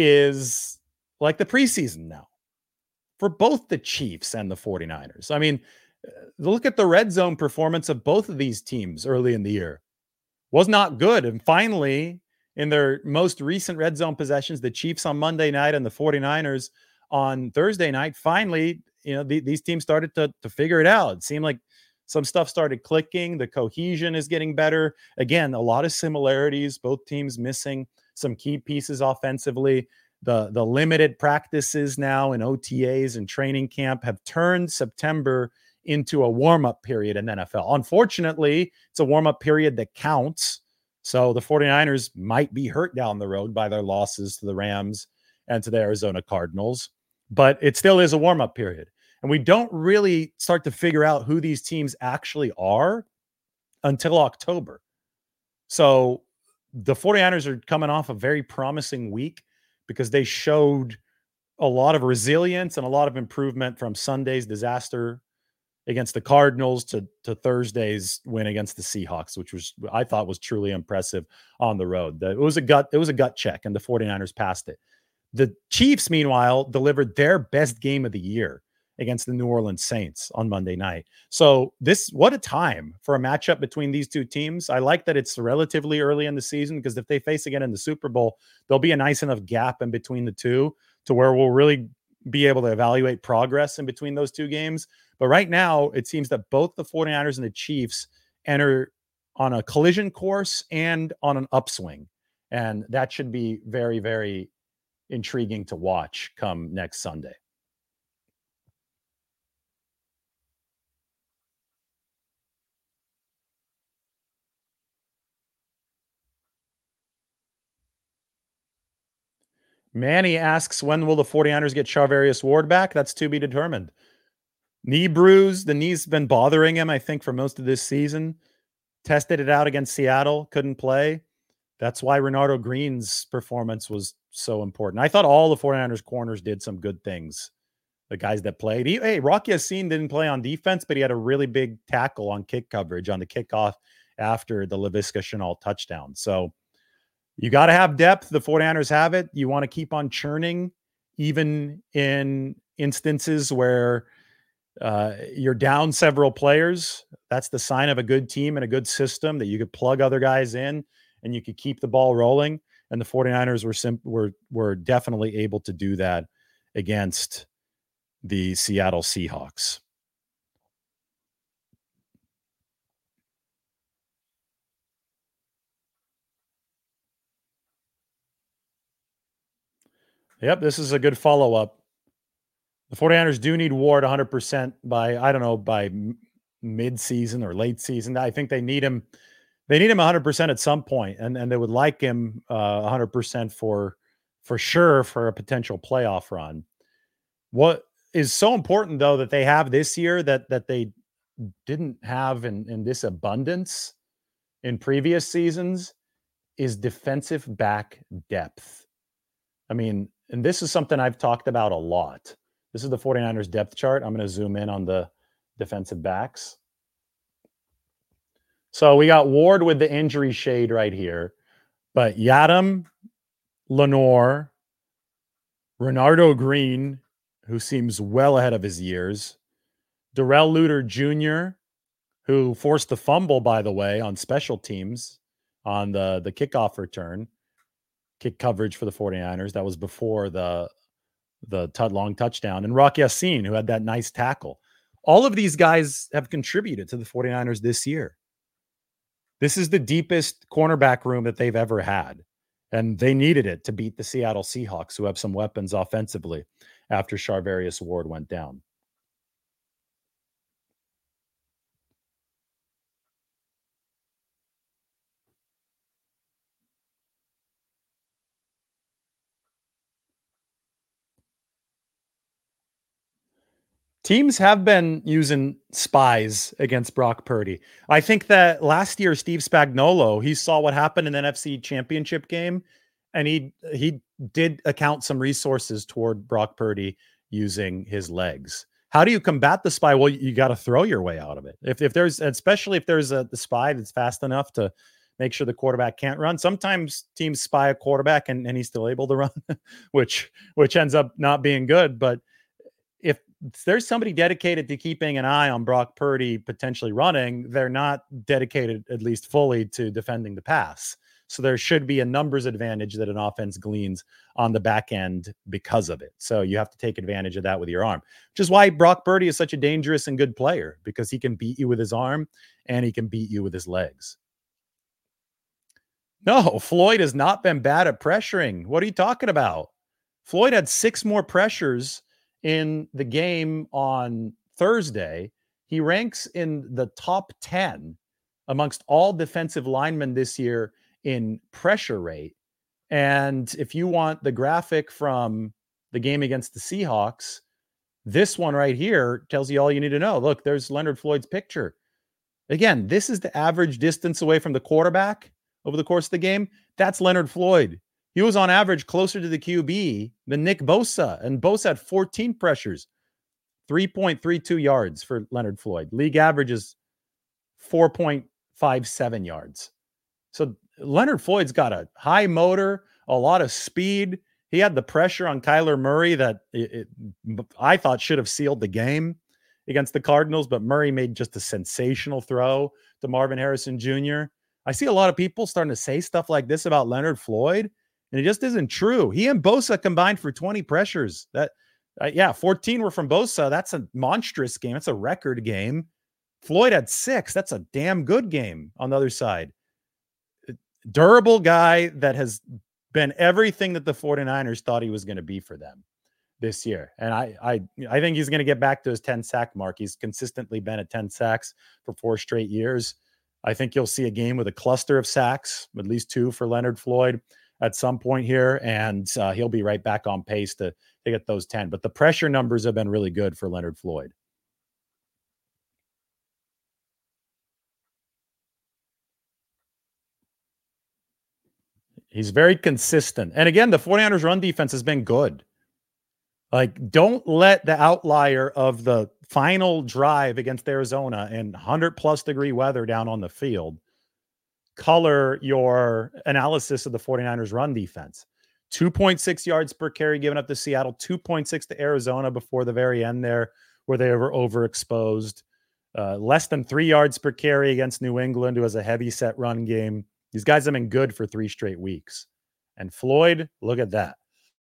is like the preseason now for both the Chiefs and the 49ers. I mean, look at the red zone performance of both of these teams early in the year. Was not good. And finally, in their most recent red zone possessions, the Chiefs on Monday night and the 49ers on Thursday night, finally, you know, the, these teams started to, to figure it out. It seemed like some stuff started clicking. The cohesion is getting better. Again, a lot of similarities, both teams missing some key pieces offensively. The, the limited practices now in O T As and training camp have turned September into a warm-up period in the N F L. Unfortunately, it's a warm-up period that counts. So the 49ers might be hurt down the road by their losses to the Rams and to the Arizona Cardinals, but it still is a warm-up period. And we don't really start to figure out who these teams actually are until October. So the 49ers are coming off a very promising week because they showed a lot of resilience and a lot of improvement from Sunday's disaster against the Cardinals to, to Thursday's win against the Seahawks, which was, I thought, was truly impressive on the road. It was a gut, it was a gut check, and the 49ers passed it. The Chiefs, meanwhile, delivered their best game of the year against the New Orleans Saints on Monday night. So this, what a time for a matchup between these two teams. I like that it's relatively early in the season, because if they face again in the Super Bowl, there'll be a nice enough gap in between the two to where we'll really be able to evaluate progress in between those two games. But right now, it seems that both the 49ers and the Chiefs enter on a collision course and on an upswing. And that should be very, very intriguing to watch come next Sunday. Manny asks, when will the 49ers get Charvarius Ward back? That's to be determined. Knee bruise. The knee's been bothering him, I think, for most of this season. Tested it out against Seattle. Couldn't play. That's why Renardo Green's performance was so important. I thought all the 49ers corners did some good things. The guys that played. He, hey, Rock Ya-Sin didn't play on defense, but he had a really big tackle on kick coverage on the kickoff after the Laviska Shenault touchdown. So you got to have depth. The 49ers have it. You want to keep on churning, even in instances where uh, you're down several players. That's the sign of a good team and a good system, that you could plug other guys in and you could keep the ball rolling. And the 49ers were sim- were were definitely able to do that against the Seattle Seahawks. Yep, this is a good follow-up. The 49ers do need Ward one hundred percent by, I don't know, by mid-season or late season. I think they need him. They need him one hundred percent at some point, and, and they would like him uh, one hundred percent for, for sure for a potential playoff run. What is so important, though, that they have this year that that they didn't have in, in this abundance in previous seasons is defensive back depth. I mean, and this is something I've talked about a lot. This is the 49ers depth chart. I'm going to zoom in on the defensive backs. So we got Ward with the injury shade right here, but Yiadom, Lenoir, Renardo Green, who seems well ahead of his years, Darrell Luter Junior, who forced the fumble, by the way, on special teams on the, the kickoff return, kick coverage for the 49ers. That was before the, the t- long touchdown. And Rock Ya-Sin, who had that nice tackle. All of these guys have contributed to the 49ers this year. This is the deepest cornerback room that they've ever had. And they needed it to beat the Seattle Seahawks, who have some weapons offensively after Charvarius Ward went down. Teams have been using spies against Brock Purdy. I think that last year, Steve Spagnuolo, he saw what happened in the N F C Championship game, and he he did account some resources toward Brock Purdy using his legs. How do you combat the spy? Well, you got to throw your way out of it. If, if there's, especially if there's a the spy that's fast enough to make sure the quarterback can't run. Sometimes teams spy a quarterback and, and he's still able to run, which which ends up not being good. But if there's somebody dedicated to keeping an eye on Brock Purdy potentially running, they're not dedicated, at least fully, to defending the pass. So there should be a numbers advantage that an offense gleans on the back end because of it. So you have to take advantage of that with your arm, which is why Brock Purdy is such a dangerous and good player, because he can beat you with his arm and he can beat you with his legs. No, Floyd has not been bad at pressuring. What are you talking about? Floyd had six more pressures in the game on Thursday. He ranks in the top ten amongst all defensive linemen this year in pressure rate. And if you want the graphic from the game against the Seahawks, this one right here tells you all you need to know. Look, there's Leonard Floyd's picture. Again, this is the average distance away from the quarterback over the course of the game. That's Leonard Floyd. He was on average closer to the Q B than Nick Bosa, and Bosa had fourteen pressures, three point three two yards for Leonard Floyd. League average is four point five seven yards. So Leonard Floyd's got a high motor, a lot of speed. He had the pressure on Kyler Murray that it, it, I thought should have sealed the game against the Cardinals, but Murray made just a sensational throw to Marvin Harrison Junior I see a lot of people starting to say stuff like this about Leonard Floyd, and it just isn't true. He and Bosa combined for twenty pressures. That, uh, yeah, fourteen were from Bosa. That's a monstrous game. That's a record game. Floyd had six. That's a damn good game on the other side. Durable guy that has been everything that the 49ers thought he was going to be for them this year. And I I, I think he's going to get back to his ten sack mark. He's consistently been at ten sacks for four straight years. I think you'll see a game with a cluster of sacks, at least two for Leonard Floyd at some point here, and uh, he'll be right back on pace to, to get those ten. But the pressure numbers have been really good for Leonard Floyd. He's very consistent. And again, the 49ers run defense has been good. Like, don't let the outlier of the final drive against Arizona in one hundred plus degree weather down on the field color your analysis of the 49ers run defense. two point six yards per carry given up to Seattle, two point six to Arizona before the very end there, where they were overexposed. Uh, less than three yards per carry against New England, who has a heavy set run game. These guys have been good for three straight weeks. And Floyd, look at that.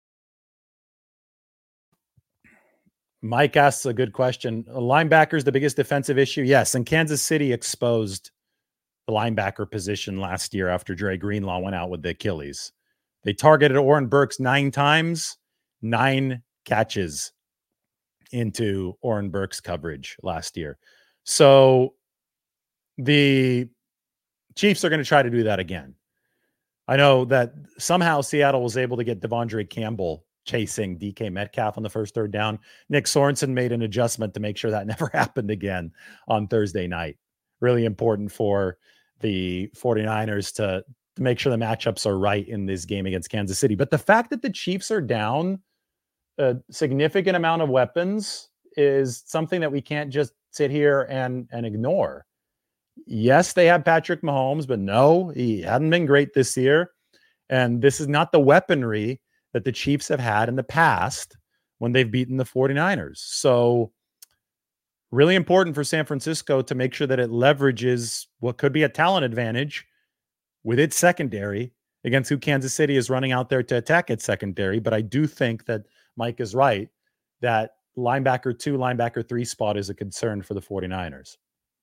Mike asks a good question. Linebackers, the biggest defensive issue? Yes, and Kansas City exposed the linebacker position last year after Dre Greenlaw went out with the Achilles. They targeted Oren Burks nine times, nine catches into Oren Burks coverage last year. So the Chiefs are going to try to do that again. I know that somehow Seattle was able to get Devondre Campbell chasing D K Metcalf on the first third down. Nick Sorensen made an adjustment to make sure that never happened again on Thursday night. Really important for the 49ers to, to make sure the matchups are right in this game against Kansas City. But the fact that the Chiefs are down a significant amount of weapons is something that we can't just sit here and, and ignore. Yes, they have Patrick Mahomes, but no, he hadn't been great this year. And this is not the weaponry that the Chiefs have had in the past when they've beaten the 49ers. So really important for San Francisco to make sure that it leverages what could be a talent advantage with its secondary against who Kansas City is running out there to attack its secondary. But I do think that Mike is right that linebacker two, linebacker three spot is a concern for the 49ers.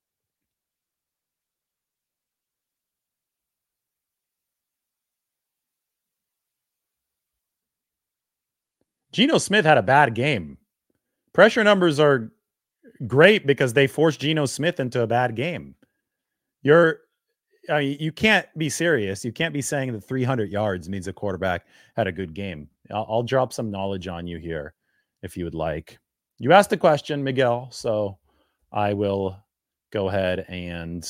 Geno Smith had a bad game. Pressure numbers are great because they forced Geno Smith into a bad game. You're, I mean, you can't be serious. You can't be saying that three hundred yards means a quarterback had a good game. I'll, I'll drop some knowledge on you here if you would like. You asked the question, Miguel, so I will go ahead and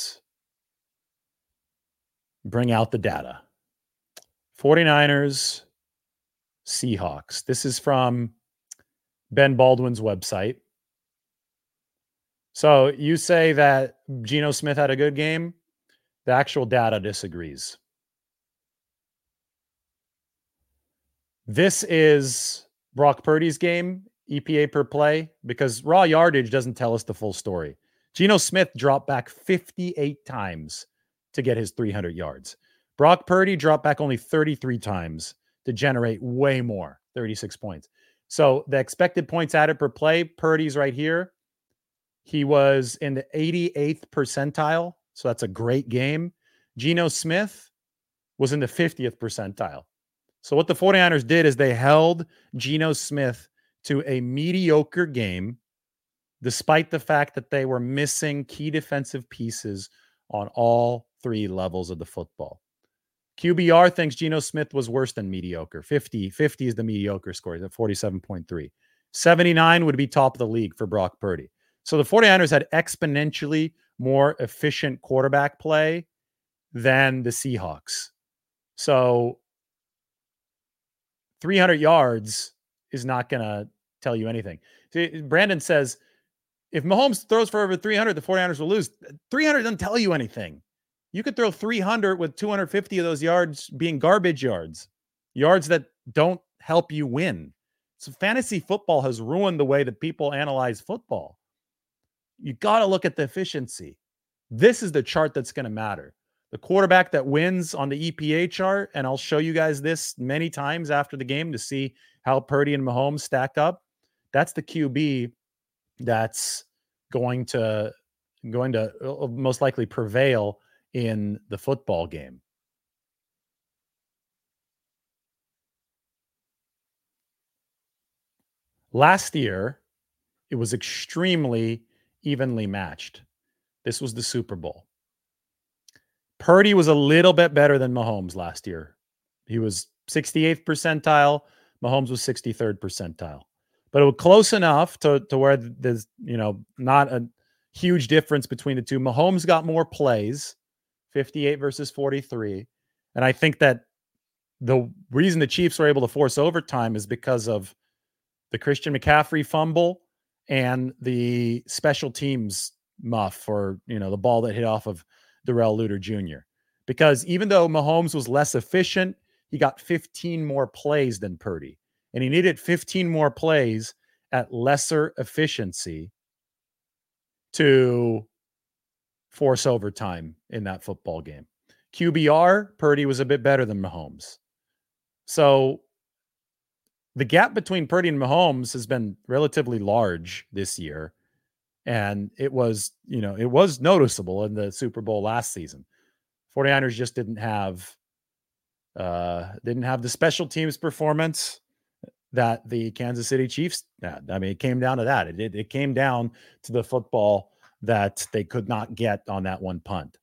bring out the data. 49ers Seahawks. This is from Ben Baldwin's website. So you say that Geno Smith had a good game. The actual data disagrees. This is Brock Purdy's game, E P A per play, because raw yardage doesn't tell us the full story. Geno Smith dropped back fifty-eight times to get his three hundred yards. Brock Purdy dropped back only thirty-three times to generate way more, thirty-six points. So the expected points added per play, Purdy's right here. He was in the eighty-eighth percentile, so that's a great game. Geno Smith was in the fiftieth percentile. So what the 49ers did is they held Geno Smith to a mediocre game, despite the fact that they were missing key defensive pieces on all three levels of the football. Q B R thinks Geno Smith was worse than mediocre. fifty, fifty is the mediocre score, at forty-seven point three. seventy-nine would be top of the league for Brock Purdy. So the 49ers had exponentially more efficient quarterback play than the Seahawks. So three hundred yards is not going to tell you anything. See, Brandon says, if Mahomes throws for over three hundred, the 49ers will lose. three hundred doesn't tell you anything. You could throw three hundred with two hundred fifty of those yards being garbage yards, yards that don't help you win. So fantasy football has ruined the way that people analyze football. You got to look at the efficiency. This is the chart that's going to matter. The quarterback that wins on the E P A chart, and I'll show you guys this many times after the game to see how Purdy and Mahomes stack up. That's the Q B that's going to going to most likely prevail in the football game. Last year, it was extremely evenly matched. This was the Super Bowl. Purdy was a little bit better than Mahomes last year. He was sixty-eighth percentile. Mahomes was sixty-third percentile. But it was close enough to, to where there's, you know, not a huge difference between the two. Mahomes got more plays, fifty-eight versus forty-three. And I think that the reason the Chiefs were able to force overtime is because of the Christian McCaffrey fumble and the special teams muff, or, you know, the ball that hit off of Darrell Luter Junior Because even though Mahomes was less efficient, he got fifteen more plays than Purdy. And he needed fifteen more plays at lesser efficiency to force overtime in that football game. Q B R, Purdy was a bit better than Mahomes. So the gap between Purdy and Mahomes has been relatively large this year. And it was, you know, it was noticeable in the Super Bowl last season. 49ers just didn't have, uh, didn't have the special teams performance that the Kansas City Chiefs had. I mean, it came down to that. It, it, it came down to the football that they could not get on that one punt.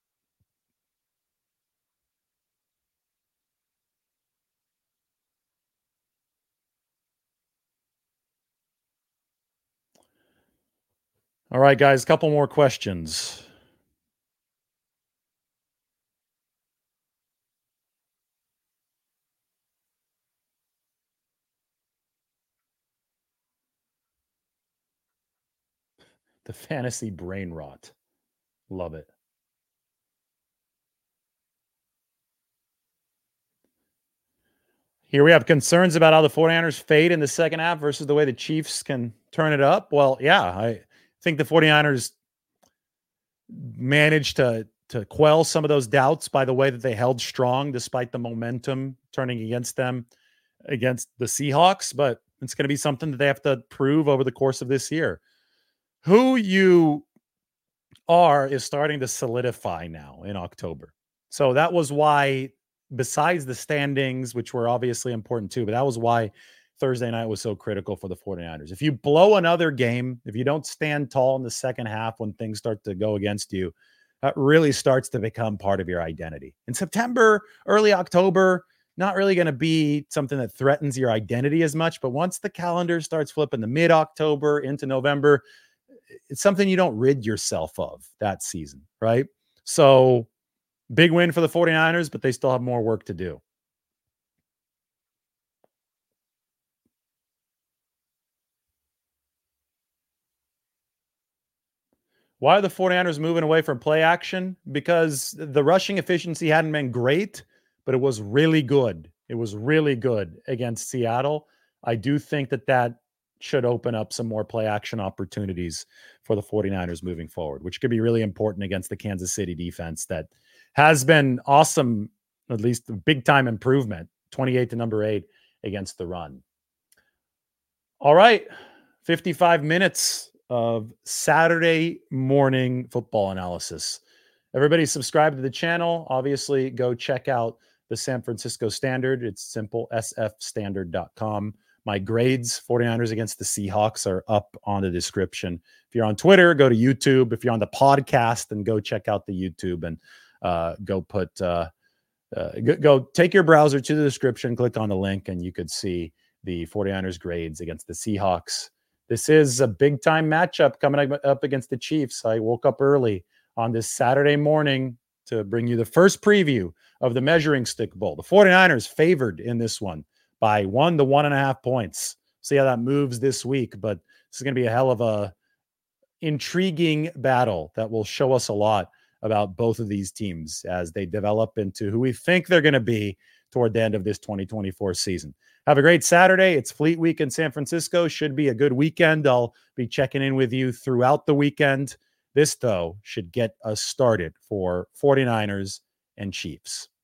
All right, guys, a couple more questions. The fantasy brain rot. Love it. Here we have concerns about how the 49ers fade in the second half versus the way the Chiefs can turn it up. Well, yeah, I think the 49ers managed to, to quell some of those doubts by the way that they held strong despite the momentum turning against them against the Seahawks. But it's going to be something that they have to prove over the course of this year. Who you are is starting to solidify now in October. So that was why, besides the standings, which were obviously important too, but that was why Thursday night was so critical for the 49ers. If you blow another game, if you don't stand tall in the second half when things start to go against you, that really starts to become part of your identity. In September, early October, not really going to be something that threatens your identity as much, but once the calendar starts flipping to mid-October into November, it's something you don't rid yourself of that season, right? So big win for the 49ers, but they still have more work to do. Why are the 49ers moving away from play action? Because the rushing efficiency hadn't been great, but it was really good. It was really good against Seattle. I do think that that should open up some more play action opportunities for the 49ers moving forward, which could be really important against the Kansas City defense that has been awesome, at least a big time improvement, twenty-eight to number eight against the run. All right, fifty-five minutes of Saturday morning football analysis. Everybody subscribe to the channel. Obviously, go check out the San Francisco Standard. It's simple, s f standard dot com. My grades, 49ers against the Seahawks, are up on the description. If you're on Twitter, go to YouTube. If you're on the podcast, then go check out the YouTube and uh, go put, uh, uh, go, go take your browser to the description, click on the link, and you could see the 49ers grades against the Seahawks. This is a big time matchup coming up against the Chiefs. I woke up early on this Saturday morning to bring you the first preview of the Measuring Stick Bowl. The 49ers favored in this one by one to one and a half points. See how that moves this week, but this is going to be a hell of a intriguing battle that will show us a lot about both of these teams as they develop into who we think they're going to be toward the end of this twenty twenty-four season. Have a great Saturday. It's Fleet Week in San Francisco. Should be a good weekend. I'll be checking in with you throughout the weekend. This, though, should get us started for 49ers and Chiefs.